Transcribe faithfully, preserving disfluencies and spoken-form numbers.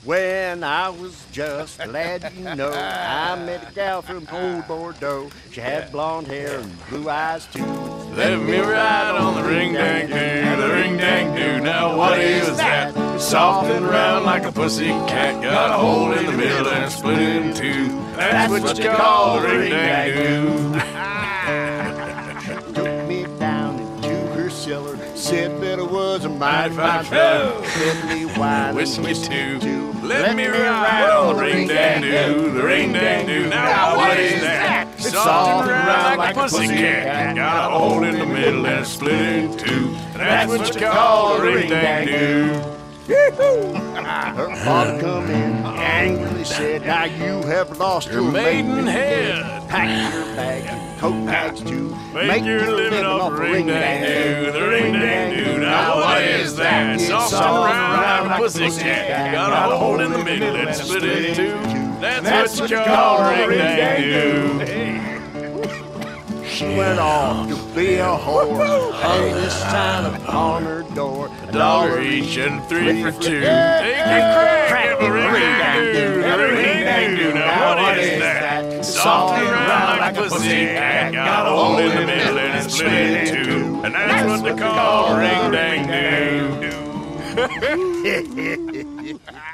When I was just a lad, you know, I met a gal from old Bordeaux. She had blonde hair and blue eyes too. Let me ride on the ring-dang-doo, the ring-dang-doo. Now what is that? It's soft and round like a pussy cat. Got a hole in the middle and split in two. That's what you call the ring-dang-doo. Took me down into her cellar, said that I was a mighty fine fellow. Fed me wine, whiskey too. Let me ride on the ring-dang-doo, the ring-dang-doo. Now what is that? It's soft and round like a pussy cat. Got a hole in the middle and split in two. That's what you call a ring-dang-doo. Her father come in, angrily said, now you have lost your, your maiden head. Pack your bags and coat bags too. Make, Make your living off the ring-dang-doo, the ring-dang-doo. Now what is that? Soft and round like a pussy cat. Got a hole in the middle and split in two. That's what you call a ring-dang-doo. She went off to be a whore, hung this sign upon her door. A dollar each and three for two. Take a crack at the ring-dang-doo, the ring-dang-doo. Now what is that? Soft and round like a pussy cat. Got a hole in the middle and it's split in two. And that's what they call a ring-dang-doo.